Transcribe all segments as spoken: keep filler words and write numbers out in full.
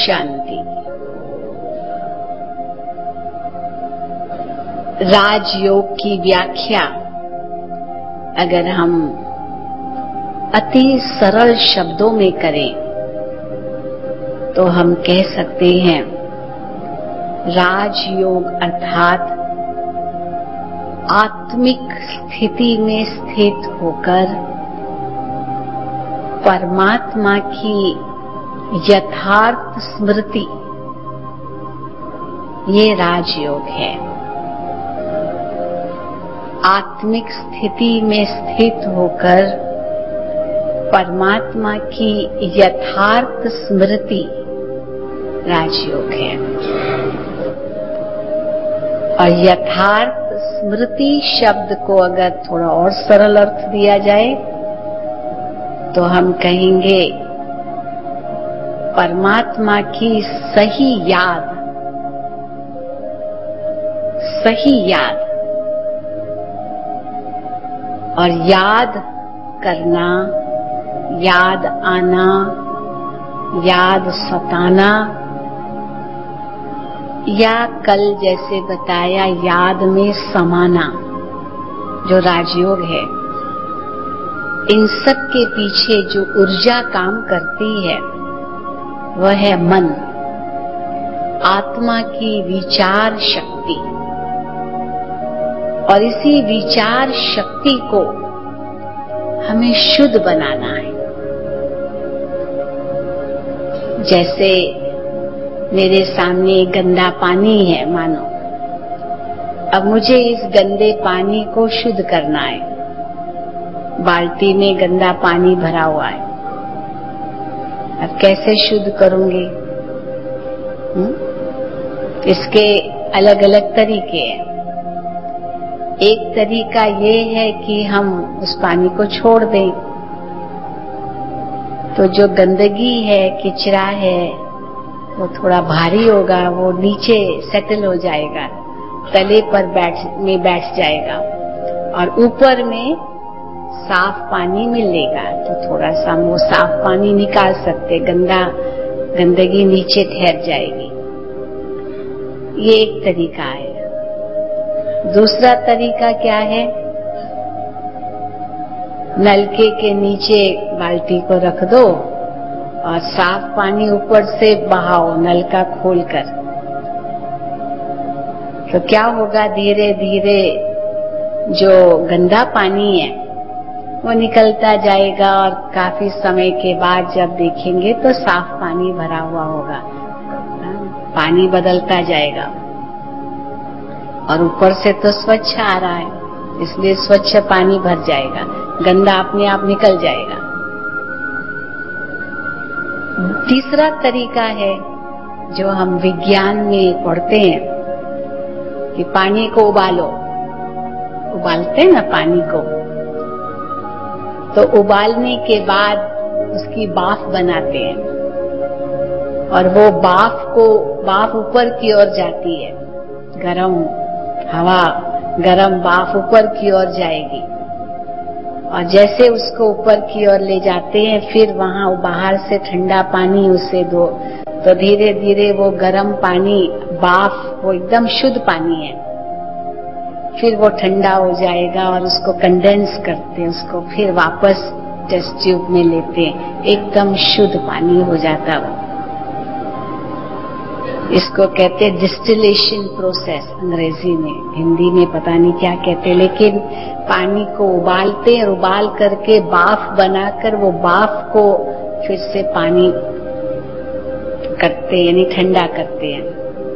शांति। राजयोग की व्याख्या अगर हम अति सरल शब्दों में करें तो हम कह सकते हैं राजयोग अर्थात आत्मिक स्थिति में स्थित होकर परमात्मा की यथार्थ स्मृति, ये राजयोग है। आत्मिक स्थिति में स्थित होकर परमात्मा की यथार्थ स्मृति राजयोग है। और यथार्थ स्मृति शब्द को अगर थोड़ा और सरल अर्थ दिया जाए तो हम कहेंगे परमात्मा की सही याद, सही याद। और याद करना, याद आना, याद सताना, या कल जैसे बताया याद में समाना, जो राजयोग है। इन सब के पीछे जो ऊर्जा काम करती है वह है मन, आत्मा की विचार शक्ति। और इसी विचार शक्ति को हमें शुद्ध बनाना है। जैसे मेरे सामने गंदा पानी है मानो, अब मुझे इस गंदे पानी को शुद्ध करना है। बाल्टी में गंदा पानी भरा हुआ है, अब कैसे शुद्ध करूंगी? हुँ? इसके अलग अलग तरीके हैं। एक तरीका ये है कि हम उस पानी को छोड़ दें, तो जो गंदगी है, किचरा है, वो थोड़ा भारी होगा, वो नीचे सेटल हो जाएगा, तले पर बैठ में बैठ जाएगा और ऊपर में साफ पानी मिलेगा। तो थोड़ा सा वो साफ पानी निकाल सकते, गंदा गंदगी नीचे ठहर जाएगी। ये एक तरीका है। दूसरा तरीका क्या है? नलके के नीचे बाल्टी को रख दो और साफ पानी ऊपर से बहाओ नलका खोलकर। तो क्या होगा? धीरे धीरे जो गंदा पानी है वो निकलता जाएगा और काफी समय के बाद जब देखेंगे तो साफ पानी भरा हुआ होगा। पानी बदलता जाएगा और ऊपर से तो स्वच्छ आ रहा है, इसलिए स्वच्छ पानी भर जाएगा, गंदा अपने आप निकल जाएगा। तीसरा तरीका है जो हम विज्ञान में पढ़ते हैं कि पानी को उबालो, उबालते हैं ना पानी को, तो उबालने के बाद उसकी भाप बनाते हैं और वो भाप को भाप ऊपर की ओर जाती है, गरम हवा, गरम भाप ऊपर की ओर जाएगी और जैसे उसको ऊपर की ओर ले जाते हैं फिर वहां बाहर से ठंडा पानी उसे दो, तो धीरे धीरे वो गरम पानी, भाप, वो एकदम शुद्ध पानी है, फिर वो ठंडा हो जाएगा और उसको कंडेंस करते हैं, उसको फिर वापस टेस्ट ट्यूब में लेते हैं, एकदम शुद्ध पानी हो जाता वो। इसको कहते हैं डिस्टिलेशन प्रोसेस अंग्रेजी में, हिंदी में पता नहीं क्या कहते, लेकिन पानी को उबालते हैं और उबाल करके भाप बनाकर वो भाप को फिर से पानी करते यानी ठंडा करते हैं।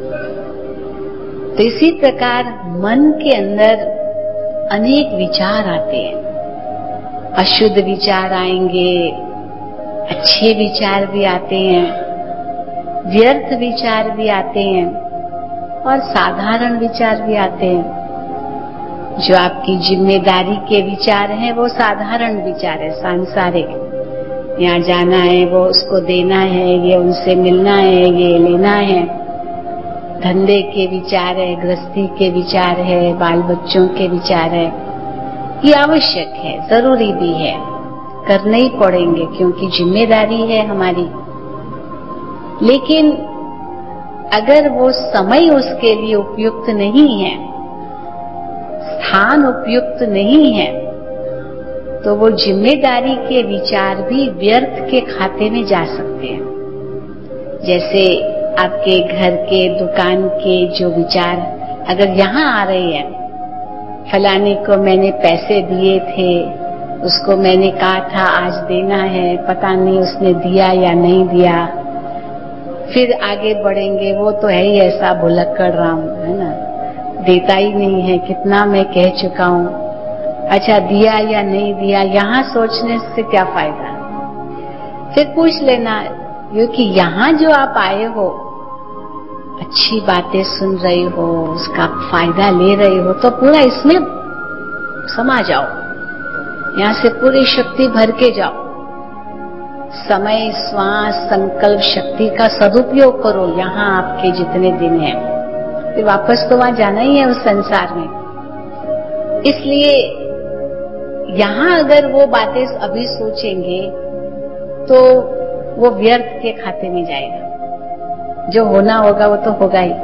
तो इसी प्रकार मन के अंदर अनेक विचार आते हैं, अशुद्ध विचार आएंगे, अच्छे विचार भी आते हैं, व्यर्थ विचार भी आते हैं और साधारण विचार भी आते हैं। जो आपकी जिम्मेदारी के विचार हैं वो साधारण विचार है, सांसारिक, यहाँ जाना है, वो उसको देना है, ये उनसे मिलना है, ये लेना है। धंधे के विचार है, गृहस्थी के विचार है, बाल बच्चों के विचार है। ये आवश्यक है, जरूरी भी है, करने ही पड़ेंगे क्योंकि जिम्मेदारी है हमारी। लेकिन अगर वो समय उसके लिए उपयुक्त नहीं है, स्थान उपयुक्त नहीं है, तो वो जिम्मेदारी के विचार भी व्यर्थ के खाते में जा सकते हैं। जैसे आपके घर के, दुकान के जो विचार अगर यहाँ आ रहे हैं, फलाने को मैंने पैसे दिए थे, उसको मैंने कहा था आज देना है, पता नहीं उसने दिया या नहीं दिया, फिर आगे बढ़ेंगे, वो तो है ही ऐसा भुलक्कड़ राम, है ना, देता ही नहीं है, कितना मैं कह चुका हूं, अच्छा दिया या नहीं दिया, यहाँ सोचने से क्या फायदा। फिर पूछ लेना, क्योंकि यहाँ जो आप आए हो, अच्छी बातें सुन रहे हो, उसका फायदा ले रहे हो, तो पूरा इसमें समा जाओ, यहाँ से पूरी शक्ति भर के जाओ, समय, श्वास, संकल्प शक्ति का सदुपयोग करो। यहाँ आपके जितने दिन हैं, फिर वापस तो वहां जाना ही है उस संसार में। इसलिए यहाँ अगर वो बातें अभी सोचेंगे तो वो व्यर्थ के खाते में जाएगा। जो होना होगा वो तो होगा ही,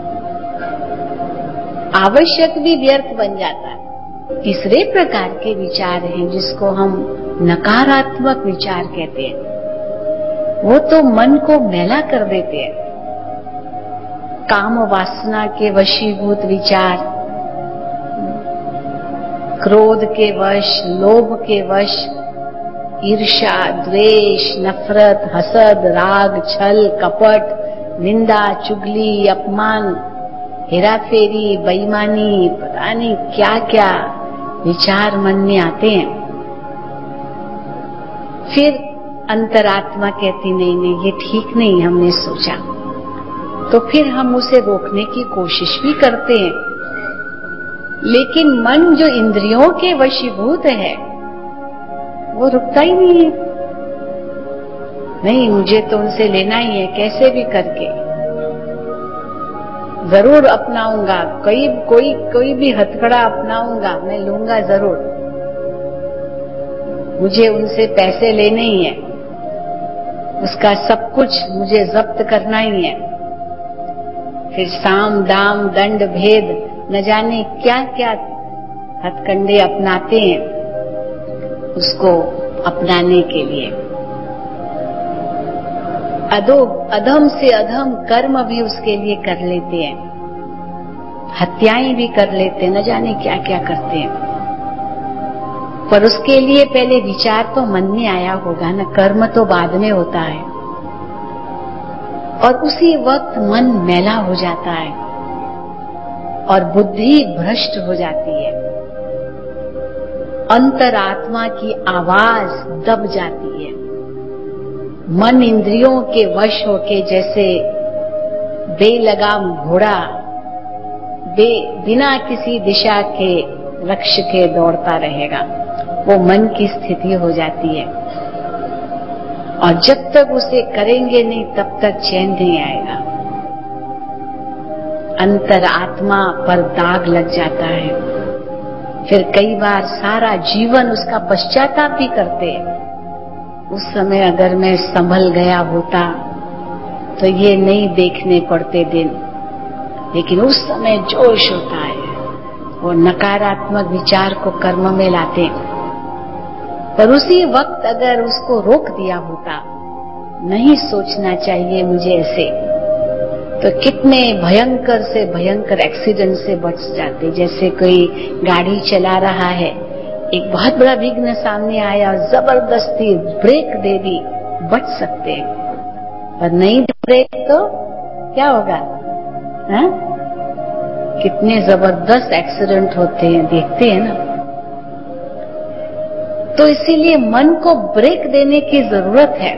आवश्यक भी व्यर्थ बन जाता है। तीसरे प्रकार के विचार हैं जिसको हम नकारात्मक विचार कहते हैं। वो तो मन को मैला कर देते हैं। काम वासना के वशीभूत विचार, क्रोध के वश, लोभ के वश, ईर्ष्या, द्वेष, नफरत, हसद, राग, छल, कपट, निंदा, चुगली, अपमान, हेराफेरी, बेईमानी, पता नहीं क्या क्या विचार मन में आते हैं। फिर अंतरात्मा कहती नहीं नहीं ये ठीक नहीं, हमने सोचा, तो फिर हम उसे रोकने की कोशिश भी करते हैं। लेकिन मन जो इंद्रियों के वशीभूत है वो रुकता ही नहीं है। नहीं, मुझे तो उनसे लेना ही है, कैसे भी करके जरूर अपनाऊंगा, कोई कोई कोई भी हथकड़ा अपनाऊंगा, मैं लूंगा जरूर, मुझे उनसे पैसे लेने ही है, उसका सब कुछ मुझे जब्त करना ही है। फिर साम दाम दंड भेद न जाने क्या क्या हथकंडे अपनाते हैं उसको अपनाने के लिए। अधो अधम से अधम कर्म भी उसके लिए कर लेते हैं, हत्याएं भी कर लेते हैं, न जाने क्या क्या करते हैं। पर उसके लिए पहले विचार तो मन में आया होगा ना, कर्म तो बाद में होता है। और उसी वक्त मन मैला हो जाता है और बुद्धि भ्रष्ट हो जाती है, अंतरात्मा की आवाज दब जाती है। मन इंद्रियों के वश होके जैसे बेलगाम घोड़ा बे बिना किसी दिशा के लक्ष्य के दौड़ता रहेगा, वो मन की स्थिति हो जाती है। और जब तक उसे करेंगे नहीं तब तक चैन नहीं आएगा, अंतरात्मा पर दाग लग जाता है। फिर कई बार सारा जीवन उसका पश्चाताप भी करते हैं, उस समय अगर मैं संभल गया होता तो ये नहीं देखने पड़ते दिन। लेकिन उस समय जोश होता है, वो नकारात्मक विचार को कर्म में लाते। पर उसी वक्त अगर उसको रोक दिया होता, नहीं सोचना चाहिए मुझे ऐसे, तो कितने भयंकर से भयंकर एक्सीडेंट से बच जाते। जैसे कोई गाड़ी चला रहा है, एक बहुत बड़ा विघ्न सामने आया और जबरदस्ती ब्रेक दे दी, बच सकते हैं। पर नहीं ब्रेक तो क्या होगा, हा? कितने जबरदस्त एक्सीडेंट होते हैं, देखते हैं ना। तो इसीलिए मन को ब्रेक देने की जरूरत है,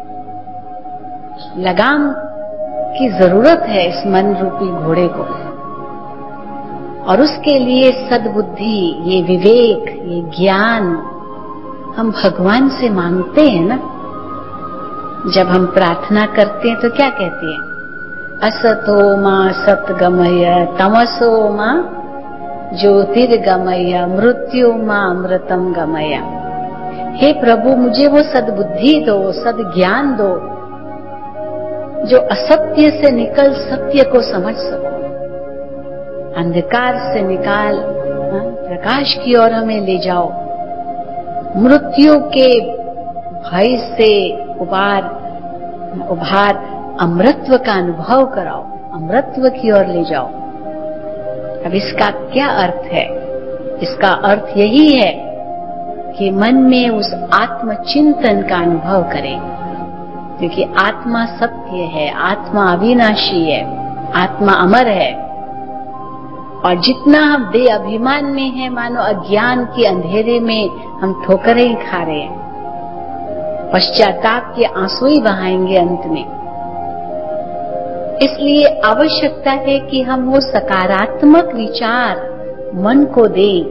लगाम की जरूरत है इस मन रूपी घोड़े को। और उसके लिए सद्बुद्धि, ये विवेक, ये ज्ञान हम भगवान से मांगते हैं ना। जब हम प्रार्थना करते हैं तो क्या कहते हैं, असतो मां सतगमय, तमसो मां ज्योतिर्गमय, मृत्यु मां अमृतम गमय। हे प्रभु, मुझे वो सद्बुद्धि दो, सद्ज्ञान दो जो असत्य से निकल सत्य को समझ सको, अंधकार से निकाल प्रकाश की ओर हमें ले जाओ, मृत्यु के भय से उबार उभार अमृतत्व का अनुभव कराओ, अमृतत्व की ओर ले जाओ। अब इसका क्या अर्थ है? इसका अर्थ यही है कि मन में उस आत्मचिंतन का अनुभव करें, क्योंकि आत्मा सत्य है, आत्मा अविनाशी है, आत्मा अमर है। और जितना हम दे अभिमान में है, मानो अज्ञान के अंधेरे में हम ठोकरें खा रहे हैं, पश्चाताप के आंसू ही बहाएंगे अंत में। इसलिए आवश्यकता है कि हम वो सकारात्मक विचार मन को दें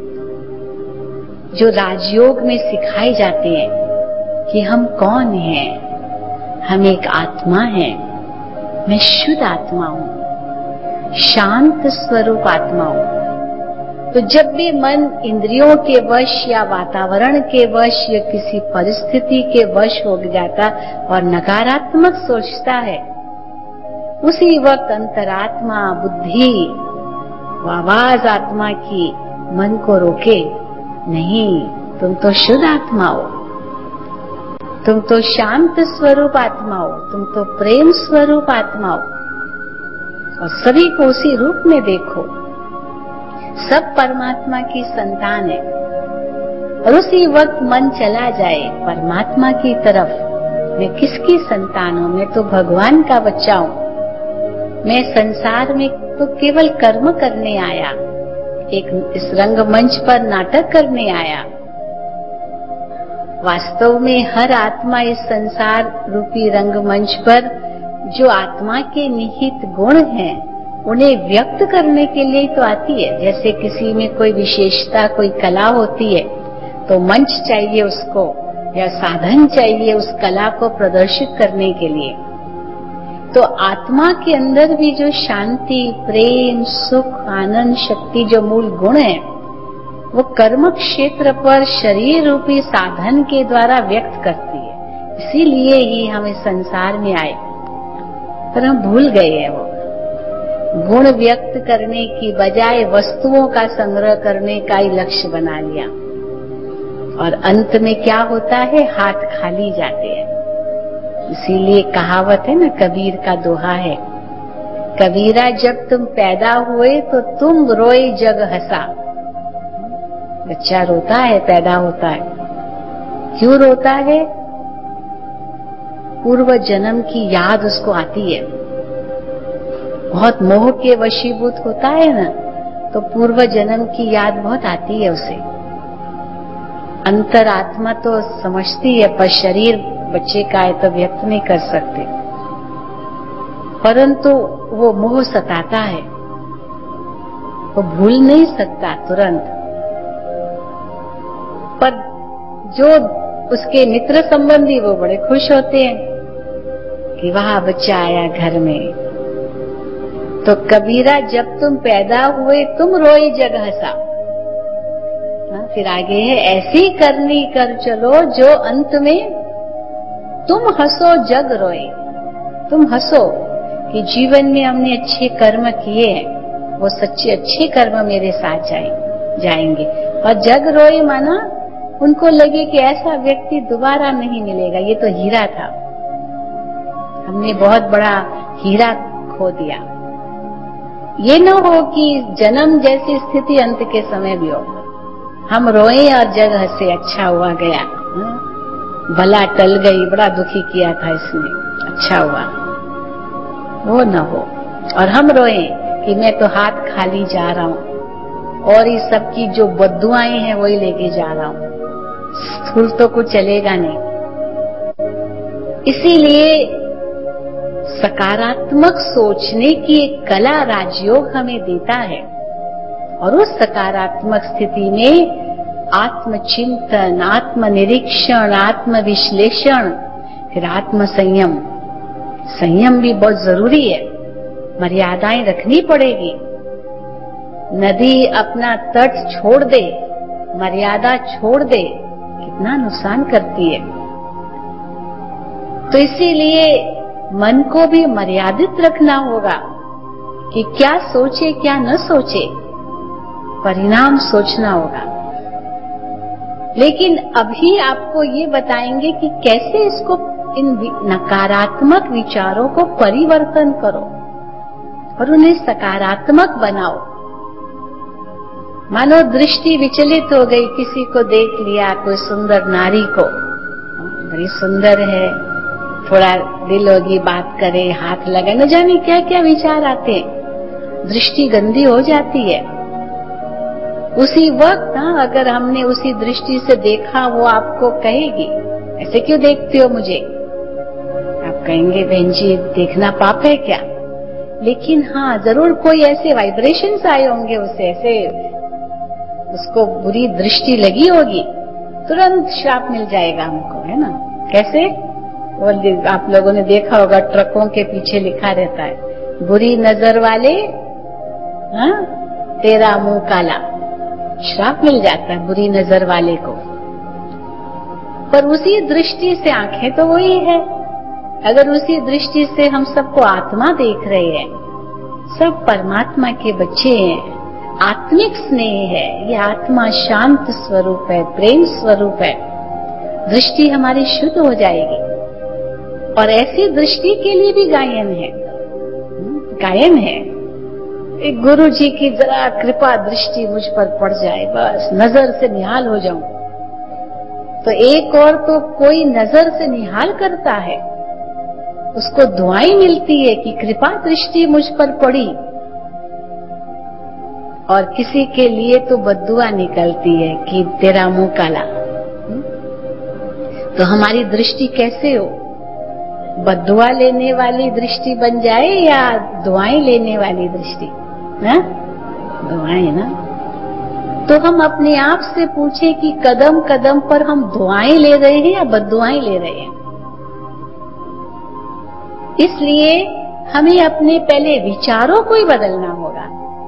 जो राजयोग में सिखाए जाते हैं कि हम कौन हैं। हम एक आत्मा हैं, मैं शुद्ध आत्मा हूं, शांत स्वरूप आत्मा हूं। तो जब भी मन इंद्रियों के वश या वातावरण के वश या किसी परिस्थिति के वश हो जाता और नकारात्मक सोचता है, उसी वक्त अंतरात्मा बुद्धि वो आवाज आत्मा की मन को रोके, नहीं, तुम तो शुद्ध आत्मा हो, तुम तो शांत स्वरूप आत्मा हो, तुम तो प्रेम स्वरूप आत्मा हो, और सभी को उसी रूप में देखो। सब परमात्मा की संतान है। और उसी वक्त मन चला जाए परमात्मा की तरफ, मैं किसकी संतान हूं? मैं तो भगवान का बच्चा हूं। मैं संसार में तो केवल कर्म करने आया, एक इस रंगमंच पर नाटक करने आया। वास्तव में हर आत्मा इस संसार रूपी रंगमंच पर जो आत्मा के निहित गुण हैं, उन्हें व्यक्त करने के लिए तो आती है। जैसे किसी में कोई विशेषता, कोई कला होती है, तो मंच चाहिए उसको या साधन चाहिए उस कला को प्रदर्शित करने के लिए। तो आत्मा के अंदर भी जो शांति, प्रेम, सुख, आनंद, शक्ति जो मूल गुण है, वो कर्म क्षेत्र पर शरीर रूपी साधन के द्वारा व्यक्त करती है। इसीलिए ही हम इस संसार में आए, पर हम भूल गए हैं वो गुण व्यक्त करने की बजाय वस्तुओं का संग्रह करने का ही लक्ष्य बना लिया। और अंत में क्या होता है? हाथ खाली जाते हैं। इसीलिए कहावत है ना, कबीर का दोहा है, कबीरा जब तुम पैदा हुए तो तुम रोए जग हंसा। बच्चा रोता है, पैदा होता है, क्यों रोता है? पूर्व जन्म की याद उसको आती है। बहुत मोह के वशीभूत होता है ना, तो पूर्व जन्म की याद बहुत आती है उसे। अंतरात्मा तो समझती है, पर शरीर बच्चे का है तो व्यक्त नहीं कर सकते, परंतु वो मोह सताता है, वो भूल नहीं सकता तुरंत। पर जो उसके मित्र संबंधी वो बड़े खुश होते हैं कि वहां बच्चा आया घर में। तो कबीरा जब तुम पैदा हुए तुम रोई जग हंसा। फिर आगे है, ऐसी करनी कर चलो जो अंत में तुम हंसो जग रोए। तुम हंसो कि जीवन में हमने अच्छे कर्म किए हैं, वो सच्चे अच्छे कर्म मेरे साथ जाए, जाएंगे। और जग रोए माना उनको लगे कि ऐसा व्यक्ति दोबारा नहीं मिलेगा, ये तो हीरा था, हमने बहुत बड़ा हीरा खो दिया। ये न हो कि जन्म जैसी स्थिति अंत के समय भी हो, हम रोए और जग हंसे, अच्छा हुआ गया, भला टल गई, बड़ा दुखी किया था इसने, अच्छा हुआ, वो न हो। और हम रोए कि मैं तो हाथ खाली जा रहा हूं और इस सब की जो बद्दुआएं हैं वही लेके जा रहा हूं, स्थूल तो कुछ चलेगा नहीं। इसीलिए सकारात्मक सोचने की एक कला राजयोग हमें देता है, और उस सकारात्मक स्थिति में आत्मचिंतन, आत्मनिरीक्षण, आत्मविश्लेषण, फिर आत्म संयम। संयम भी बहुत जरूरी है, मर्यादाएं रखनी पड़ेगी। नदी अपना तट छोड़ दे, मर्यादा छोड़ दे, कितना नुकसान करती है। तो इसीलिए मन को भी मर्यादित रखना होगा कि क्या सोचे क्या न सोचे, परिणाम सोचना होगा। लेकिन अभी आपको ये बताएंगे कि कैसे इसको, इन नकारात्मक विचारों को परिवर्तन करो और उन्हें सकारात्मक बनाओ। मानो दृष्टि विचलित हो गई, किसी को देख लिया, कोई सुंदर नारी को, बड़ी सुंदर है, थोड़ा दिल होगी बात करे, हाथ लगे, न जाने क्या क्या विचार आते हैं, दृष्टि गंदी हो जाती है। उसी वक्त हाँ, अगर हमने उसी दृष्टि से देखा, वो आपको कहेगी ऐसे क्यों देखते हो मुझे, आप कहेंगे बहन जी देखना पाप है क्या, लेकिन हाँ जरूर कोई ऐसे वाइब्रेशंस आए होंगे, उसे ऐसे उसको बुरी दृष्टि लगी होगी, तुरंत श्राप मिल जाएगा हमको, है ना। कैसे, वो आप लोगों ने देखा होगा ट्रकों के पीछे लिखा रहता है, बुरी नजर वाले हाँ तेरा मुंह काला, श्राप मिल जाता है बुरी नजर वाले को। पर उसी दृष्टि से आंखें तो वही है, अगर उसी दृष्टि से हम सबको आत्मा देख रहे हैं, सब परमात्मा के बच्चे हैं, आत्मिक स्नेह है, ये आत्मा शांत स्वरूप है, प्रेम स्वरूप है, दृष्टि हमारी शुद्ध हो जाएगी। और ऐसी दृष्टि के लिए भी गायन है, गायन है, एक गुरु जी की जरा कृपा दृष्टि मुझ पर पड़ जाए, बस नजर से निहाल हो जाऊं। तो एक और तो कोई नजर से निहाल करता है, उसको दुआएं मिलती है कि कृपा दृष्टि मुझ पर पड़ी, और किसी के लिए तो बद्दुआ निकलती है कि तेरा मुंह काला। तो हमारी दृष्टि कैसे हो, बद्दुआ लेने वाली दृष्टि बन जाए या दुआएं लेने वाली दृष्टि, ना दुआएं ना। तो हम अपने आप से पूछें कि कदम कदम पर हम दुआएं ले रहे हैं या बद्दुआएं ले रहे हैं। इसलिए हमें अपने पहले विचारों को ही बदलना होगा।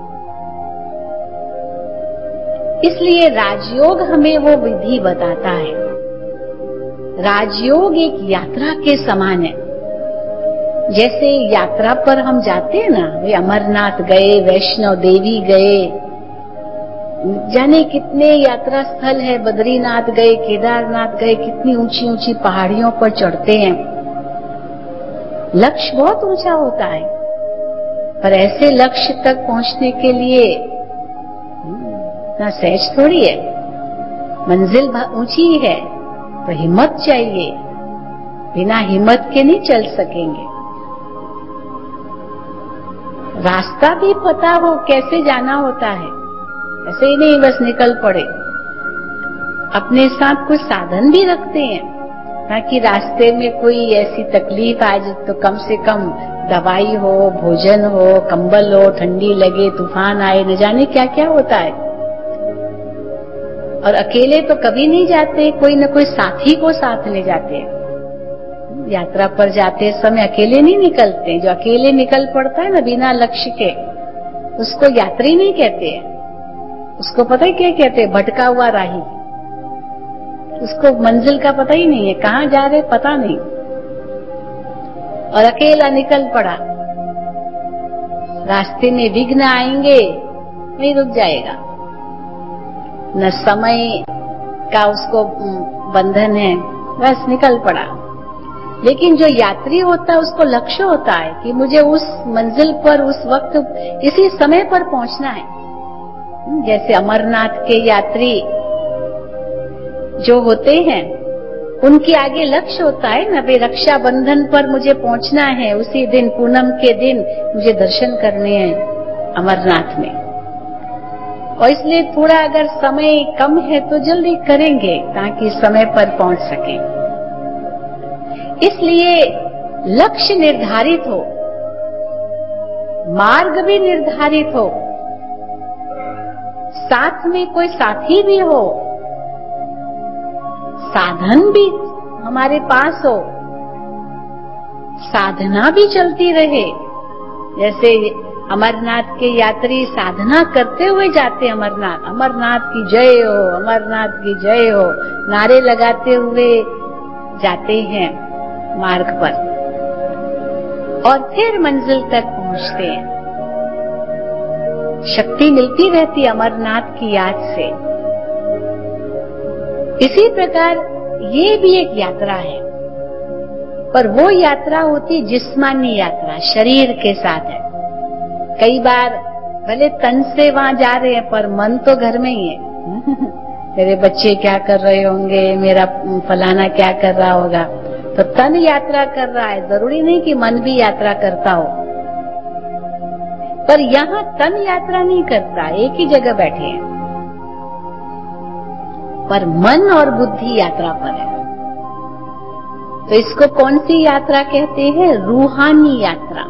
इसलिए राजयोग हमें वो विधि बताता है। राजयोग एक यात्रा के समान है। जैसे यात्रा पर हम जाते हैं ना, वे अमरनाथ गए, वैष्णो देवी गए, जाने कितने यात्रा स्थल है, बद्रीनाथ गए, केदारनाथ गए, कितनी ऊंची ऊंची पहाड़ियों पर चढ़ते हैं। लक्ष्य बहुत ऊंचा होता है, पर ऐसे लक्ष्य तक पहुंचने के लिए इतना सहज थोड़ी है, मंजिल ऊंची है, तो हिम्मत चाहिए, बिना हिम्मत के नहीं चल सकेंगे। रास्ता भी पता हो कैसे जाना होता है, ऐसे ही नहीं बस निकल पड़े। अपने साथ कुछ साधन भी रखते हैं ताकि रास्ते में कोई ऐसी तकलीफ आ जाए तो कम से कम दवाई हो, भोजन हो, कंबल हो, ठंडी लगे, तूफान आए, न जाने क्या क्या होता है। और अकेले तो कभी नहीं जाते, कोई न कोई साथी को साथ ले जाते हैं। यात्रा पर जाते समय अकेले नहीं निकलते। जो अकेले निकल पड़ता है ना बिना लक्ष्य के, उसको यात्री नहीं कहते हैं, उसको पता है क्या कहते हैं, भटका हुआ राही। उसको मंजिल का पता ही नहीं है, कहाँ जा रहे पता नहीं, और अकेला निकल पड़ा। रास्ते में विघ्न आएंगे, नहीं रुक जाएगा, न समय का उसको बंधन है, बस निकल पड़ा। लेकिन जो यात्री होता है उसको लक्ष्य होता है कि मुझे उस मंजिल पर उस वक्त इसी समय पर पहुंचना है। जैसे अमरनाथ के यात्री जो होते हैं उनके आगे लक्ष्य होता है ना, वे रक्षाबंधन पर मुझे पहुंचना है, उसी दिन पूनम के दिन मुझे दर्शन करने हैं अमरनाथ में। और इसलिए थोड़ा अगर समय कम है तो जल्दी करेंगे ताकि समय पर पहुंच सकें। इसलिए लक्ष्य निर्धारित हो, मार्ग भी निर्धारित हो, साथ में कोई साथी भी हो, साधन भी हमारे पास हो, साधना भी चलती रहे। जैसे अमरनाथ के यात्री साधना करते हुए जाते, अमरनाथ अमरनाथ की जय हो, अमरनाथ की जय हो, नारे लगाते हुए जाते हैं मार्ग पर। और फिर मंजिल तक पहुंचते हैं। शक्ति मिलती रहती अमरनाथ की याद से। इसी प्रकार ये भी एक यात्रा है, पर वो यात्रा होती जिस्मानी यात्रा, शरीर के साथ है। कई बार भले तन से वहां जा रहे हैं पर मन तो घर में ही है। मेरे बच्चे क्या कर रहे होंगे, मेरा फलाना क्या कर रहा होगा, तो तन यात्रा कर रहा है। जरूरी नहीं कि मन भी यात्रा करता हो, पर यहाँ तन यात्रा नहीं करता, एक ही जगह बैठे हैं, पर मन और बुद्धि यात्रा पर है। तो इसको कौन सी यात्रा कहते हैं? रूहानी यात्रा।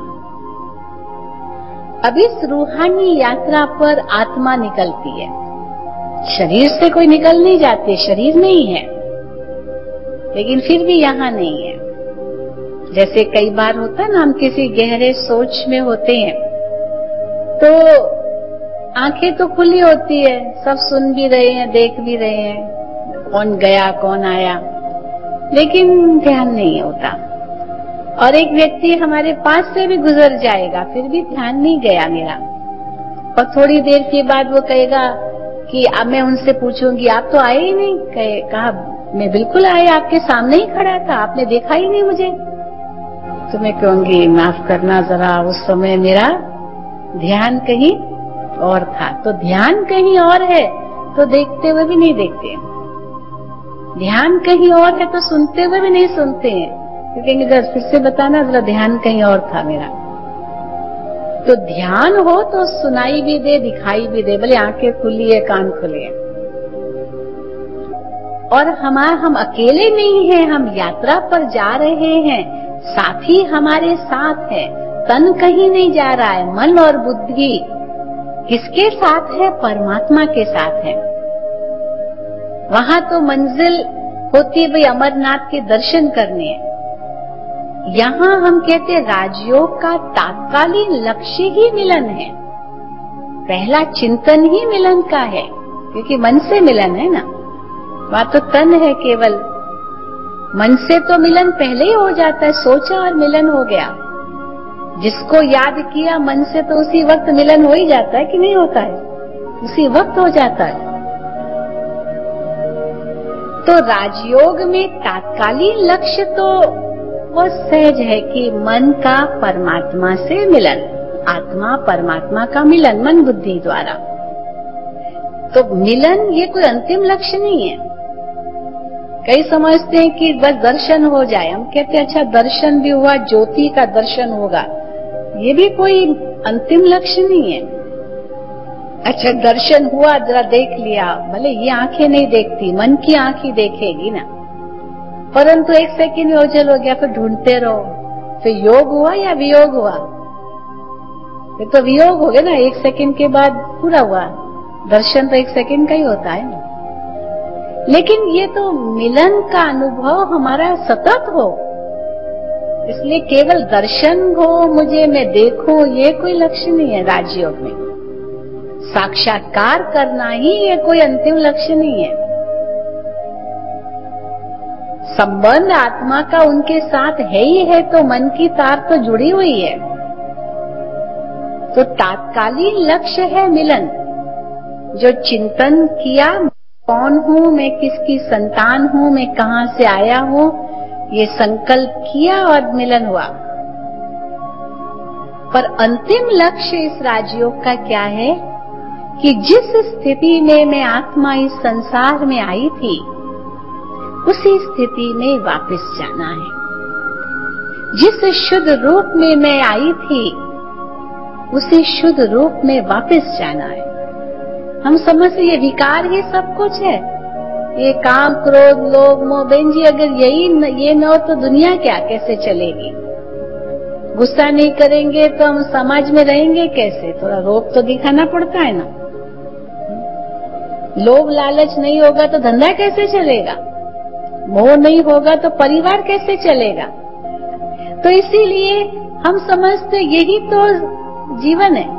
अब इस रूहानी यात्रा पर आत्मा निकलती है, शरीर से कोई निकल नहीं जाती, शरीर में ही है, लेकिन फिर भी यहाँ नहीं है। जैसे कई बार होता है ना, हम किसी गहरे सोच में होते हैं तो आंखें तो खुली होती है, सब सुन भी रहे हैं, देख भी रहे हैं, कौन गया कौन आया, लेकिन ध्यान नहीं होता। और एक व्यक्ति हमारे पास से भी गुजर जाएगा, फिर भी ध्यान नहीं गया मेरा। और थोड़ी देर के बाद वो कहेगा कि अब मैं उनसे पूछूंगी आप तो आए ही नहीं। कहे, कहा मैं बिल्कुल आया, आपके सामने ही खड़ा था, आपने देखा ही नहीं मुझे। तो मैं कहूंगी माफ करना, जरा उस समय मेरा ध्यान कहीं और था। तो ध्यान कहीं और है तो देखते हुए भी नहीं देखते, ध्यान कहीं और है तो सुनते हुए भी नहीं सुनते हैं। तो कहेंगे जरा फिर से बताना, जरा ध्यान कहीं और था मेरा। तो ध्यान हो तो सुनाई भी दे, दिखाई भी दे, भले आंखें खुली है, कान खुले हैं। और हमारा हम अकेले नहीं हैं, हम यात्रा पर जा रहे हैं, साथी हमारे साथ है। तन कहीं नहीं जा रहा है, मन और बुद्धि किसके साथ है? परमात्मा के साथ है। वहां तो मंजिल होती है भाई अमरनाथ के दर्शन करने हैं। यहाँ हम कहते राजयोग का तात्कालिक लक्ष्य ही मिलन है, पहला चिंतन ही मिलन का है, क्योंकि मन से मिलन है ना, वहां तो तन है केवल। मन से तो मिलन पहले ही हो जाता है, सोचा और मिलन हो गया। जिसको याद किया मन से तो उसी वक्त मिलन हो ही जाता है कि नहीं होता है? उसी वक्त हो जाता है। तो राजयोग में तात्कालिक लक्ष्य तो वो सहज है कि मन का परमात्मा से मिलन, आत्मा परमात्मा का मिलन मन बुद्धि द्वारा। तो मिलन ये कोई अंतिम लक्ष्य नहीं है। कई समझते हैं कि बस दर्शन हो जाए, हम कहते हैं अच्छा दर्शन भी हुआ, ज्योति का दर्शन होगा, ये भी कोई अंतिम लक्ष्य नहीं है। अच्छा दर्शन हुआ, जरा देख लिया, भले ये आंखें नहीं देखती, मन की आंख ही देखेगी ना, परंतु एक सेकंड में ओझल हो गया, फिर ढूंढते रहो, फिर योग हुआ या वियोग हुआ? फिर तो वियोग हो गया ना, एक सेकंड के बाद पूरा हुआ। दर्शन तो एक सेकंड का ही होता है ना। लेकिन ये तो मिलन का अनुभव हमारा सतत हो, इसलिए केवल दर्शन हो मुझे, मैं देखूं, ये कोई लक्ष्य नहीं है। राजयोग में साक्षात्कार करना ही ये कोई अंतिम लक्ष्य नहीं है। संबंध आत्मा का उनके साथ है ही है, तो मन की तार तो जुड़ी हुई है। तो तात्कालिक लक्ष्य है मिलन। जो चिंतन किया, कौन हूं मैं, किसकी संतान हूं मैं, कहां से आया हूं, ये संकल्प किया और मिलन हुआ। पर अंतिम लक्ष्य इस राजयोग का क्या है कि जिस स्थिति में मैं आत्मा इस संसार में आई थी, उसी स्थिति में वापस जाना है। जिस शुद्ध रूप में मैं आई थी, उसी शुद्ध रूप में वापस जाना है। हम समझते ये विकार ही सब कुछ है, ये काम क्रोध लोभ मोह। बहन जी अगर यही न, ये न हो तो दुनिया क्या कैसे चलेगी? गुस्सा नहीं करेंगे तो हम समाज में रहेंगे कैसे? थोड़ा रोब तो दिखाना पड़ता है ना। लोभ लालच नहीं होगा तो धंधा कैसे चलेगा? मोह नहीं होगा तो परिवार कैसे चलेगा? तो इसीलिए हम समझते यही तो जीवन है,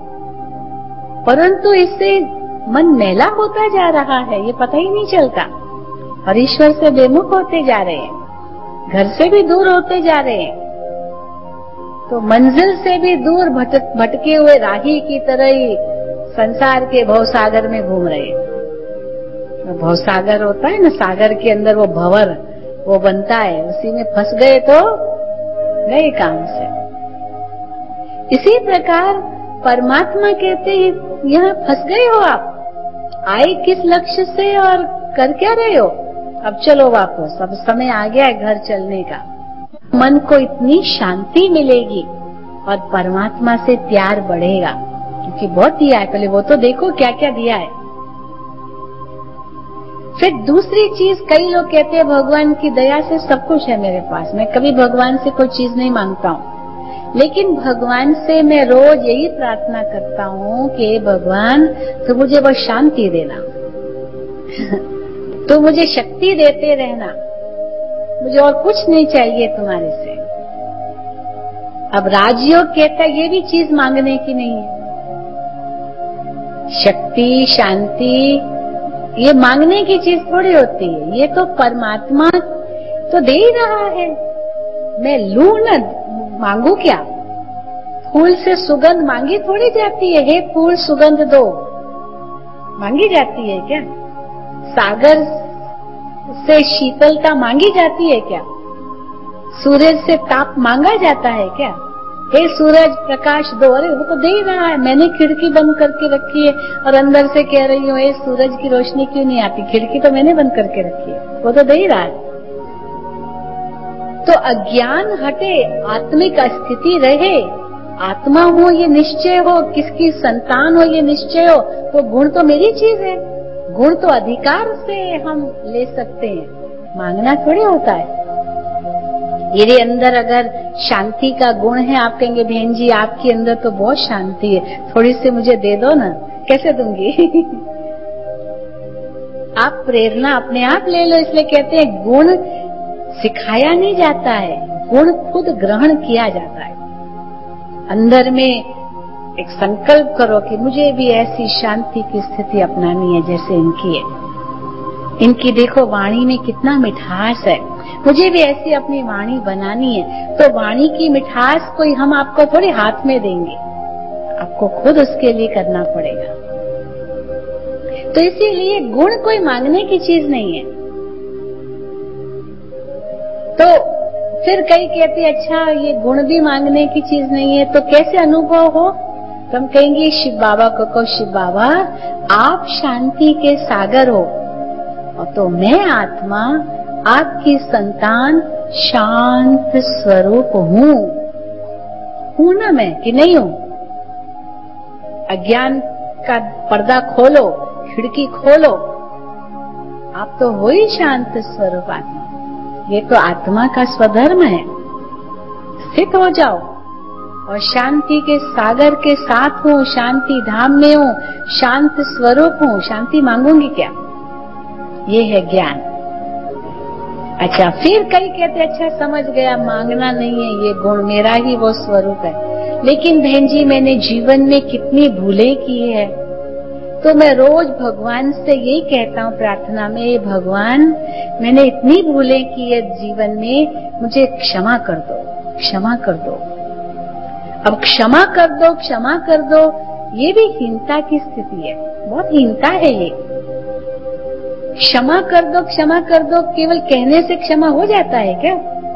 परंतु इससे मन मैला होता जा रहा है, ये पता ही नहीं चलता, और ईश्वर से बेमुख होते जा रहे हैं, घर से भी दूर होते जा रहे हैं। तो मंजिल से भी दूर भटक भटके हुए राही की तरह ही संसार के भवसागर में घूम रहे हैं। भवसागर होता है ना, सागर के अंदर वो भंवर वो बनता है, उसी में फंस गए तो गए काम से। इसी प्रकार परमात्मा कहते हैं, यहाँ फंस गए हो आप, आए किस लक्ष्य से और कर क्या रहे हो, अब चलो वापस, अब समय आ गया है घर चलने का। मन को इतनी शांति मिलेगी और परमात्मा से प्यार बढ़ेगा, क्योंकि बहुत दिया है, पहले वो तो देखो क्या क्या दिया है। फिर दूसरी चीज, कई लोग कहते हैं भगवान की दया से सब कुछ है मेरे पास, मैं कभी भगवान से कोई चीज नहीं मांगता हूँ, लेकिन भगवान से मैं रोज यही प्रार्थना करता हूँ कि भगवान तो मुझे बस शांति देना तो मुझे शक्ति देते रहना, मुझे और कुछ नहीं चाहिए तुम्हारे से। अब राजयोग कहता है ये भी चीज मांगने की नहीं है, शक्ति शांति ये मांगने की चीज थोड़ी होती है, ये तो परमात्मा तो दे ही रहा है, मैं लू न मांगू क्या। फूल से सुगंध मांगी थोड़ी जाती है, हे फूल सुगंध दो, मांगी जाती है क्या। सागर से शीतलता मांगी जाती है क्या, सूरज से ताप मांगा जाता है क्या, हे सूरज प्रकाश दो, अरे वो तो दे ही रहा है, मैंने खिड़की बंद करके रखी है और अंदर से कह रही हूँ हे सूरज की रोशनी क्यों नहीं आती, खिड़की तो मैंने बंद करके रखी है, वो तो दे ही रहा है। तो अज्ञान हटे, आत्मिक स्थिति रहे, आत्मा हो ये निश्चय हो, किसकी संतान हो ये निश्चय हो, तो गुण तो मेरी चीज है, गुण तो अधिकार से हम ले सकते हैं, मांगना थोड़ी होता है। मेरे अंदर अगर शांति का गुण है, आप कहेंगे बहन जी आपके अंदर तो बहुत शांति है, थोड़ी सी मुझे दे दो ना, कैसे दूंगी आप प्रेरणा अपने आप ले लो, इसलिए कहते हैं गुण सिखाया नहीं जाता है, गुण खुद ग्रहण किया जाता है। अंदर में एक संकल्प करो कि मुझे भी ऐसी शांति की स्थिति अपनानी है जैसे इनकी है, इनकी देखो वाणी में कितना मिठास है, मुझे भी ऐसी अपनी वाणी बनानी है। तो वाणी की मिठास कोई हम आपको थोड़ी हाथ में देंगे, आपको खुद उसके लिए करना पड़ेगा। तो इसीलिए गुण कोई मांगने की चीज नहीं है। तो फिर कई कहते अच्छा ये गुण भी मांगने की चीज नहीं है, तो कैसे अनुभव हो, तो हम कहेंगे शिव बाबा को कहो, शिव बाबा आप शांति के सागर हो और तो मैं आत्मा आपकी संतान शांत स्वरूप हूँ, हूँ ना मैं कि नहीं हूँ। अज्ञान का पर्दा खोलो, खिड़की खोलो, आप तो हो ही शांत स्वरूप आत्मा, ये तो आत्मा का स्वधर्म है। स्थित हो जाओ और शांति के सागर के साथ हूँ, शांति धाम में हूँ, शांत स्वरूप हूँ, शांति मांगूंगी क्या, ये है ज्ञान। अच्छा फिर कई कहते अच्छा समझ गया मांगना नहीं है, ये गुण मेरा ही वो स्वरूप है, लेकिन बहन जी मैंने जीवन में कितनी भूलें की है, तो मैं रोज भगवान से यही कहता हूँ प्रार्थना में, भगवान मैंने इतनी भूलें की है जीवन में, मुझे क्षमा कर दो, क्षमा कर दो। अब क्षमा कर दो क्षमा कर दो ये भी हीनता की स्थिति है, बहुत हीनता है ये। क्षमा कर दो क्षमा कर दो केवल कहने से क्षमा हो जाता है क्या।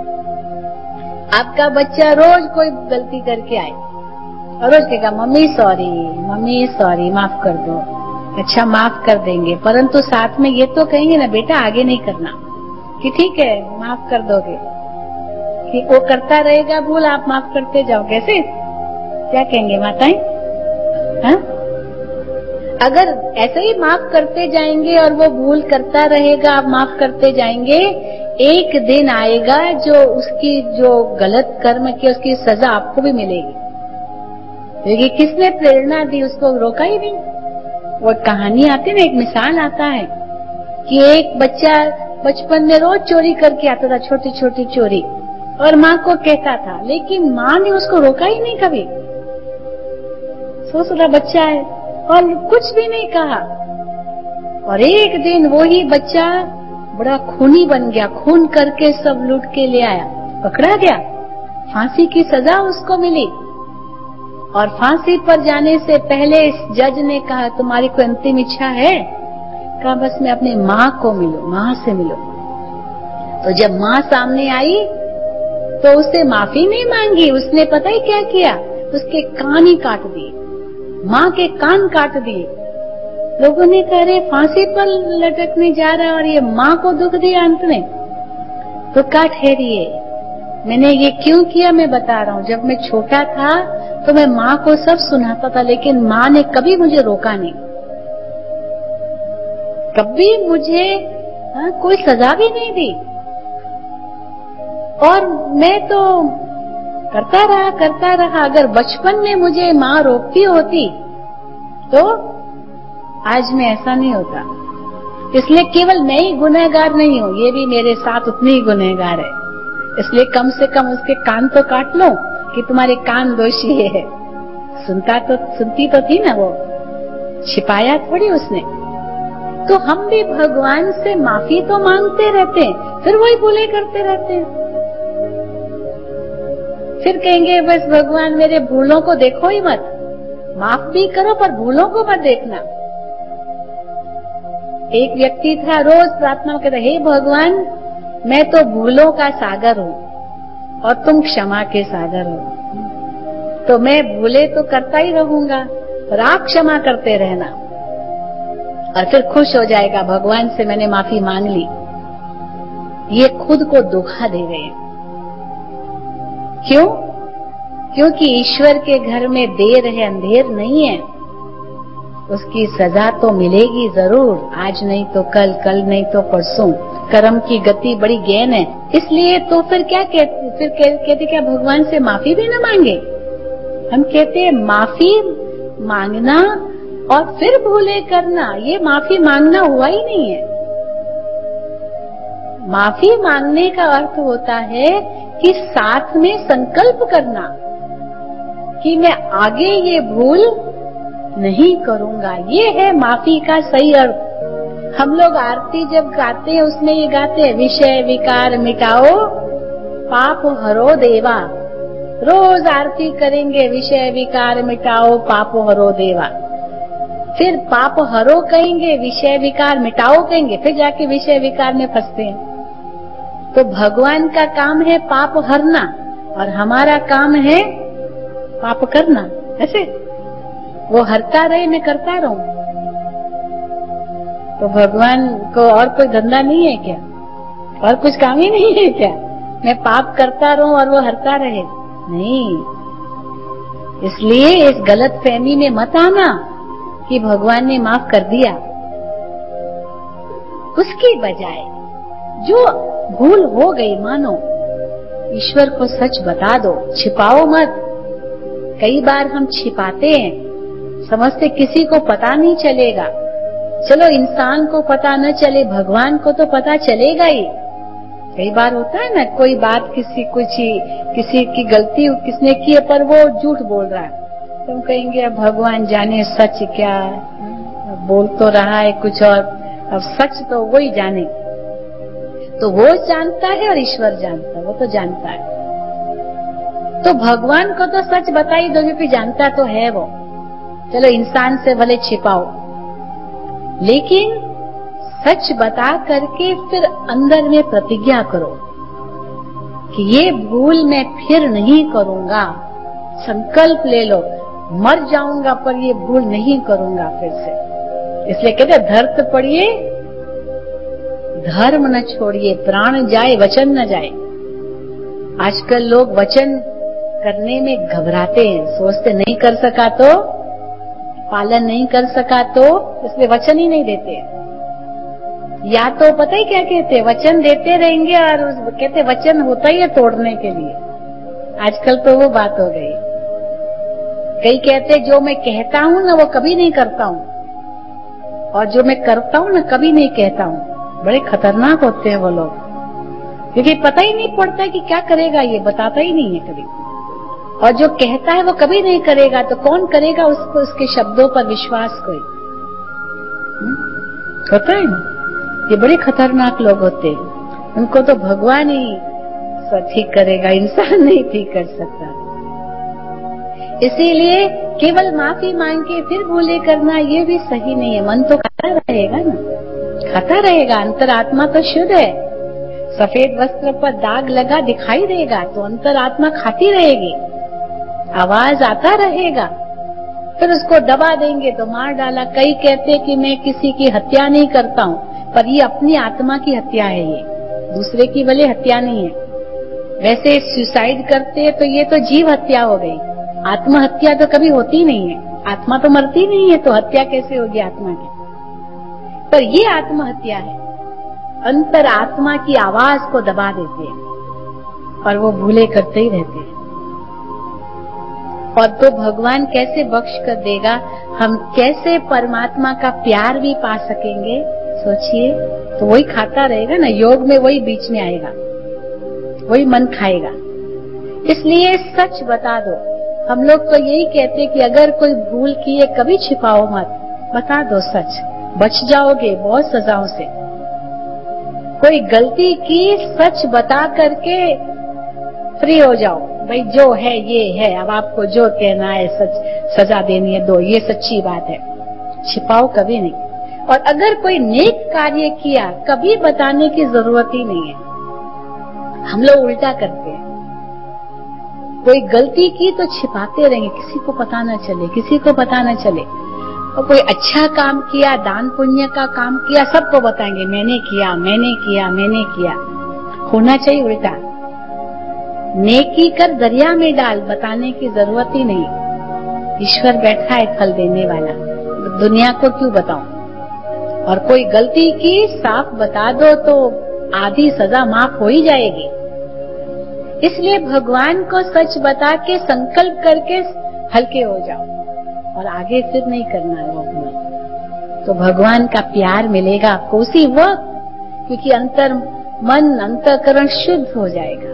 आपका बच्चा रोज कोई गलती करके आए और रोज कहेगा मम्मी सॉरी मम्मी सॉरी माफ कर दो, अच्छा माफ कर देंगे, परंतु साथ में ये तो कहेंगे ना बेटा आगे नहीं करना, कि ठीक है माफ कर दोगे, कि वो करता रहेगा भूल आप माफ करते जाओ, कैसे क्या कहेंगे माताएं, हाँ? अगर ऐसे ही माफ करते जाएंगे और वो भूल करता रहेगा, आप माफ करते जाएंगे, एक दिन आएगा जो उसकी जो गलत कर्म की उसकी सजा आपको भी मिलेगी, क्योंकि किसने प्रेरणा दी उसको रोका ही नहीं। वो कहानी आती है ना, एक मिसाल आता है कि एक बच्चा बचपन में रोज चोरी करके आता था, छोटी छोटी चोरी, और माँ को कहता था, लेकिन माँ ने उसको रोका ही नहीं कभी। सोच रहा बच्चा है और कुछ भी नहीं कहा, और एक दिन वो ही बच्चा बड़ा खूनी बन गया, खून करके सब लूट के ले आया, पकड़ा गया, फांसी की सजा उसको मिली। और फांसी पर जाने से पहले इस जज ने कहा, तुम्हारी कोई अंतिम इच्छा है? कहा, बस मैं अपनी माँ को मिलूं, माँ से मिलूं। तो जब माँ सामने आई तो उससे माफी नहीं मांगी, उसने पता ही क्या किया, उसके कान ही काट दिए, माँ के कान काट दिए। लोगों ने कहा, रे फांसी पर लटकने जा रहा है और ये माँ को दुख दिया अंत में। तो कहा, ठहरिए, मैंने ये क्यों किया मैं बता रहा हूँ। जब मैं छोटा था तो मैं माँ को सब सुनाता था, लेकिन माँ ने कभी मुझे रोका नहीं, कभी मुझे हाँ, कोई सजा भी नहीं दी। और मैं तो करता रहा करता रहा। अगर बचपन में मुझे माँ रोकती होती तो आज मैं ऐसा नहीं होता। इसलिए केवल मैं ही गुनहगार नहीं हूँ, ये भी मेरे साथ उतनी ही गुनहगार है। इसलिए कम से कम उसके कान तो काट लो कि तुम्हारे कान दोषी है। सुनता तो सुनती तो थी ना वो, छिपाया थोड़ी उसने। तो हम भी भगवान से माफी तो मांगते रहते हैं, फिर वही भूले करते रहते हैं। फिर कहेंगे, बस भगवान मेरे भूलों को देखो ही मत, माफ भी करो पर भूलों को मत देखना। एक व्यक्ति था, रोज प्रार्थना कहता, हे भगवान मैं तो भूलों का सागर हूँ और तुम क्षमा के सागर हो, तो मैं भूले तो करता ही रहूंगा, और आप क्षमा करते रहना। और फिर खुश हो जाएगा, भगवान से मैंने माफी मांग ली। ये खुद को धोखा दे रहे हैं। क्यों? क्योंकि ईश्वर के घर में देर है अंधेर नहीं है। उसकी सजा तो मिलेगी जरूर, आज नहीं तो कल, कल नहीं तो परसों। कर्म की गति बड़ी गहन है। इसलिए तो फिर क्या कहते, फिर कहते क्या भगवान से माफी भी ना मांगे? हम कहते हैं माफी मांगना और फिर भूले करना, ये माफी मांगना हुआ ही नहीं है। माफी मांगने का अर्थ होता है कि साथ में संकल्प करना कि मैं आगे ये भूल नहीं करूंगा। ये है माफी का सही अर्थ। हम लोग आरती जब गाते हैं उसमें ये गाते हैं, विषय विकार मिटाओ पाप हरो देवा। रोज आरती करेंगे, विषय विकार मिटाओ पाप हरो देवा। फिर पाप हरो कहेंगे, विषय विकार मिटाओ कहेंगे, फिर जाके विषय विकार में फंसते हैं। तो भगवान का काम है पाप हरना और हमारा काम है पाप करना। ऐसे वो हरता रहे, मैं करता रहूं। तो भगवान को और कोई धंधा नहीं है क्या? और कुछ काम ही नहीं है क्या? मैं पाप करता रहूं और वो हरता रहे? नहीं। इसलिए इस गलत फहमी में मत आना कि भगवान ने माफ कर दिया। उसकी बजाय जो भूल हो गई मानो, ईश्वर को सच बता दो, छिपाओ मत। कई बार हम छिपाते हैं, समझते किसी को पता नहीं चलेगा। चलो इंसान को पता न चले, भगवान को तो पता चलेगा ही। कई बार होता है ना, कोई बात किसी कुछ किसी की गलती किसने की है पर वो झूठ बोल रहा है, तो हम कहेंगे अब भगवान जाने सच क्या, बोल तो रहा है कुछ और, अब सच तो वो ही जाने। तो वो जानता है और ईश्वर जानता है, वो तो जानता है। तो भगवान को तो सच बता ही दो क्योंकि जानता तो है वो। चलो इंसान से भले छिपाओ, लेकिन सच बता करके फिर अंदर में प्रतिज्ञा करो कि ये भूल मैं फिर नहीं करूंगा। संकल्प ले लो, मर जाऊंगा पर ये भूल नहीं करूंगा फिर से। इसलिए कहते धर्त पड़िए धर्म न छोड़िए, प्राण जाए वचन न जाए। आजकल लोग वचन करने में घबराते हैं, सोचते नहीं कर सका तो, पालन नहीं कर सका तो, इसलिए वचन ही नहीं देते। या तो पता ही क्या कहते, वचन देते रहेंगे और कहते वचन होता ही है तोड़ने के लिए। आजकल तो वो बात हो गई। कई कहते जो मैं कहता हूं ना वो कभी नहीं करता हूं, और जो मैं करता हूं ना कभी नहीं कहता हूं। बड़े खतरनाक होते हैं वो लोग, क्योंकि पता ही नहीं पड़ता कि क्या करेगा, ये बताता ही नहीं है कभी। और जो कहता है वो कभी नहीं करेगा, तो कौन करेगा उसको, उसके शब्दों पर विश्वास कोई होता है ना। ये बड़े खतरनाक लोग होते हैं, उनको तो भगवान ही ईश्वर ठीक करेगा, इंसान नहीं ठीक कर सकता। इसीलिए केवल माफी मांग के फिर भूले करना ये भी सही नहीं है। मन तो खाता रहेगा ना, खाता रहेगा, अंतरात्मा तो शुद्ध है। सफेद वस्त्र पर दाग लगा दिखाई देगा तो अंतरात्मा खाती रहेगी, आवाज आता रहेगा। फिर उसको दबा देंगे तो मार डाला। कई कहते कि मैं किसी की हत्या नहीं करता हूँ, पर ये अपनी आत्मा की हत्या है, ये दूसरे की भले हत्या नहीं है। वैसे सुसाइड करते हैं तो ये तो जीव हत्या हो गई, आत्महत्या तो कभी होती नहीं है। आत्मा तो मरती नहीं है, तो हत्या कैसे होगी आत्मा की? पर ये आत्महत्या है, अंतर आत्मा की आवाज को दबा देते हैं और वो भूले करते ही रहते हैं। और तो भगवान कैसे बख्श कर देगा, हम कैसे परमात्मा का प्यार भी पा सकेंगे? सोचिए, तो वही खाता रहेगा ना, योग में वही बीच में आएगा, वही मन खाएगा। इसलिए सच बता दो। हम लोग तो यही कहते कि अगर कोई भूल की है कभी छिपाओ मत, बता दो सच, बच जाओगे बहुत सजाओं से। कोई गलती की सच बता करके फ्री हो जाओ, भाई जो है ये है, अब आपको जो कहना है सच सजा देनी है दो, ये सच्ची बात है, छिपाओ कभी नहीं। और अगर कोई नेक कार्य किया कभी बताने की जरूरत ही नहीं है। हम लोग उल्टा करते हैं, कोई गलती की तो छिपाते रहेंगे, किसी को पता न चले, किसी को पता न चले। और कोई अच्छा काम किया, दान पुण्य का काम किया, सबको बताएंगे मैंने किया मैंने किया मैंने किया। होना चाहिए उल्टा, नेकी कर दरिया में डाल, बताने की जरूरत ही नहीं। ईश्वर बैठा है फल देने वाला, दुनिया को क्यों बताऊं? और कोई गलती की साफ बता दो तो आधी सजा माफ हो ही जाएगी। इसलिए भगवान को सच बता के संकल्प करके हल्के हो जाओ और आगे फिर नहीं करना है वो भूल, तो भगवान का प्यार मिलेगा आपको उसी वक्त, क्योंकि अंतर मन अंतःकरण शुद्ध हो जाएगा।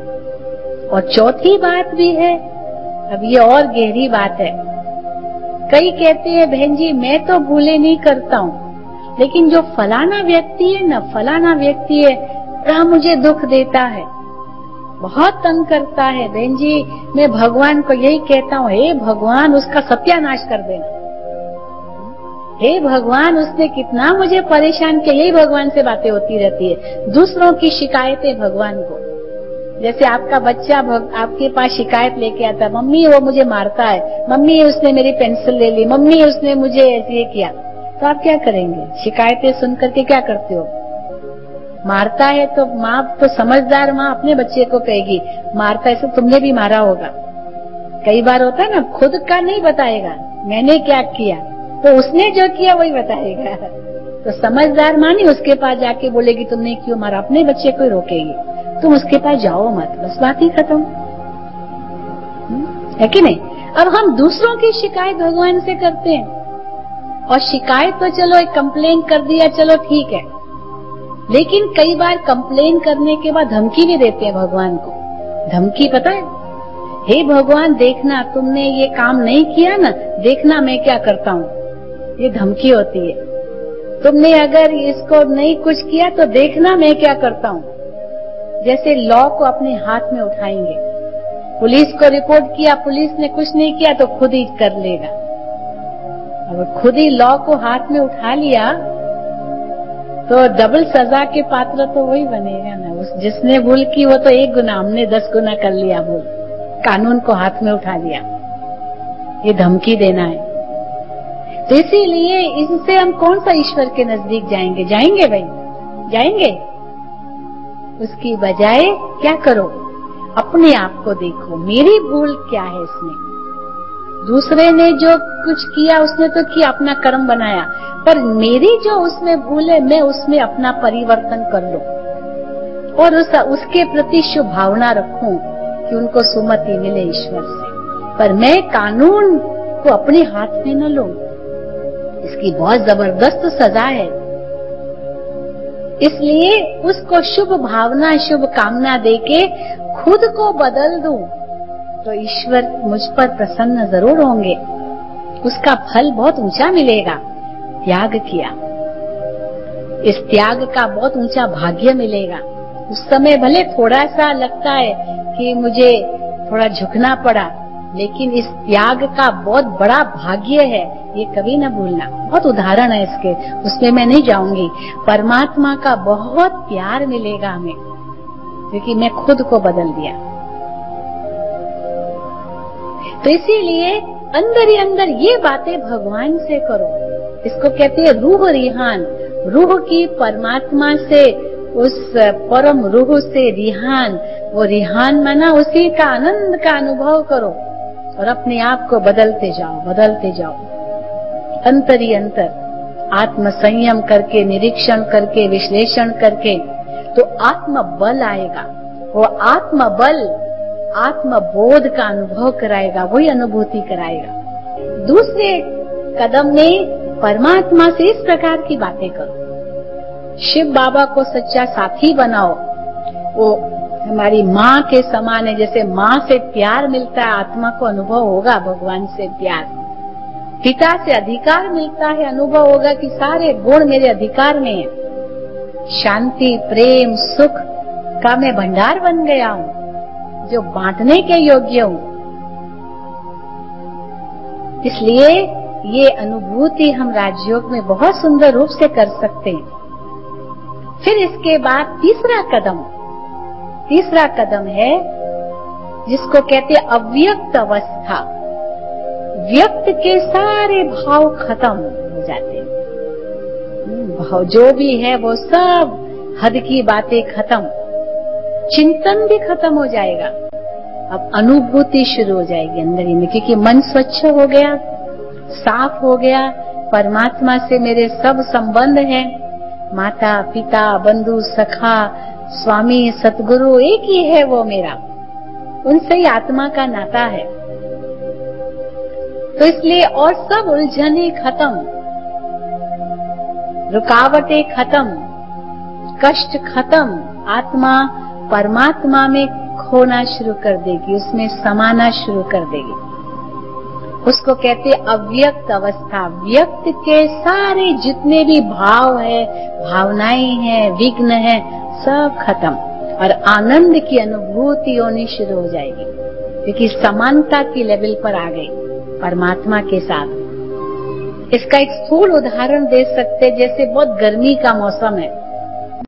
और चौथी बात भी है, अब ये और गहरी बात है। कई कहते हैं बहन जी मैं तो भूले नहीं करता हूँ, लेकिन जो फलाना व्यक्ति है ना, फलाना व्यक्ति है वह मुझे दुख देता है, बहुत तंग करता है। बहन जी मैं भगवान को यही कहता हूँ, हे भगवान उसका सत्यानाश कर देना, हे भगवान उसने कितना मुझे परेशान किया। यही भगवान से बातें होती रहती है, दूसरों की शिकायतें भगवान को। जैसे आपका बच्चा आपके पास शिकायत लेके आता है, मम्मी वो मुझे मारता है, मम्मी उसने मेरी पेंसिल ले ली, मम्मी उसने मुझे ऐसे किया, तो आप क्या करेंगे? शिकायतें सुन करके क्या करते हो? मारता है तो माँ तो समझदार माँ अपने बच्चे को कहेगी मारता है तो तुमने भी मारा होगा। कई बार होता है ना, खुद का नहीं बताएगा मैंने क्या किया, तो उसने जो किया वही बताएगा। तो समझदार माँ नहीं उसके पास जाके बोलेगी तुमने क्यों मारा, अपने बच्चे को ही रोकेगी, तुम उसके पास जाओ मत, बस बात ही खत्म, है कि नहीं? अब हम दूसरों की शिकायत भगवान से करते हैं, और शिकायत तो चलो एक कंप्लेन कर दिया चलो ठीक है, लेकिन कई बार कंप्लेन करने के बाद धमकी भी देते हैं भगवान को। धमकी पता है, हे भगवान देखना तुमने ये काम नहीं किया ना, देखना मैं क्या करता हूँ, ये धमकी होती है। तुमने अगर इसको नहीं कुछ किया तो देखना मैं क्या करता हूँ। जैसे लॉ को अपने हाथ में उठाएंगे, पुलिस को रिपोर्ट किया, पुलिस ने कुछ नहीं किया तो खुद ही कर लेगा। अब खुद ही लॉ को हाथ में उठा लिया तो डबल सजा के पात्र तो वही बनेगा ना, उस जिसने भूल की वो तो एक गुना, हमने दस गुना कर लिया भूल, कानून को हाथ में उठा लिया, ये धमकी देना है। तो इसीलिए इनसे हम कौन सा ईश्वर के नजदीक जाएंगे? जाएंगे भाई, जाएंगे। उसकी बजाय क्या करो, अपने आप को देखो, मेरी भूल क्या है इसमें। दूसरे ने जो कुछ किया उसने तो किया, अपना कर्म बनाया, पर मेरी जो उसमें भूल है मैं उसमें अपना परिवर्तन कर लूं और उस, उसके प्रति शुभ भावना रखूं कि उनको सुमति मिले ईश्वर से, पर मैं कानून को अपने हाथ में न लूं। इसकी बहुत जबरदस्त सजा है। इसलिए उसको शुभ भावना शुभ कामना देके खुद को बदल दूं तो ईश्वर मुझ पर प्रसन्न जरूर होंगे, उसका फल बहुत ऊंचा मिलेगा। त्याग किया, इस त्याग का बहुत ऊंचा भाग्य मिलेगा। उस समय भले थोड़ा सा लगता है कि मुझे थोड़ा झुकना पड़ा, लेकिन इस त्याग का बहुत बड़ा भाग्य है, ये कभी ना भूलना। बहुत उदाहरण है इसके, उसमें मैं नहीं जाऊंगी। परमात्मा का बहुत प्यार मिलेगा हमें, क्योंकि मैं खुद को बदल दिया। तो इसीलिए अंदर ही अंदर ये बातें भगवान से करो। इसको कहते हैं रूह रिहान। रूह की परमात्मा से, उस परम रूह से रिहान। वो रिहान माना उसी का आनंद का अनुभव करो और अपने आप को बदलते जाओ, बदलते जाओ। अंतर ही अंतर आत्म संयम करके, निरीक्षण करके, विश्लेषण करके, तो आत्म बल आएगा। वो आत्म बल आत्म बोध का अनुभव कराएगा, वही अनुभूति कराएगा। दूसरे कदम में परमात्मा से इस प्रकार की बातें करो। शिव बाबा को सच्चा साथी बनाओ। वो हमारी माँ के समान है। जैसे माँ से प्यार मिलता है, आत्मा को अनुभव होगा भगवान से प्यार। पिता से अधिकार मिलता है, अनुभव होगा कि सारे गुण मेरे अधिकार में है। शांति, प्रेम, सुख का मैं भंडार बन गया हूँ, जो बांटने के योग्य हूँ। इसलिए ये अनुभूति हम राजयोग में बहुत सुंदर रूप से कर सकते हैं। फिर इसके बाद तीसरा कदम, तीसरा कदम है जिसको कहते हैं अव्यक्त अवस्था। व्यक्त के सारे भाव खत्म हो जाते हैं। भाव जो भी है वो सब हद की बातें खत्म, चिंतन भी खत्म हो जाएगा। अब अनुभूति शुरू हो जाएगी अंदर ही में, क्योंकि मन स्वच्छ हो गया, साफ हो गया। परमात्मा से मेरे सब संबंध हैं, माता पिता, बंधु, सखा, स्वामी, सतगुरु एक ही है वो मेरा, उनसे ही आत्मा का नाता है। तो इसलिए और सब उलझने खत्म, रुकावटें खत्म, कष्ट खत्म। आत्मा परमात्मा में खोना शुरू कर देगी, उसमें समाना शुरू कर देगी। उसको कहते हैं अव्यक्त अवस्था। व्यक्त के सारे जितने भी भाव है, भावनाएं हैं, विघ्न है, सब खत्म और आनंद की अनुभूति होनी शुरू हो जाएगी, क्योंकि समानता की लेवल पर आ गई परमात्मा के साथ। इसका एक स्थूल उदाहरण दे सकते, जैसे बहुत गर्मी का मौसम है,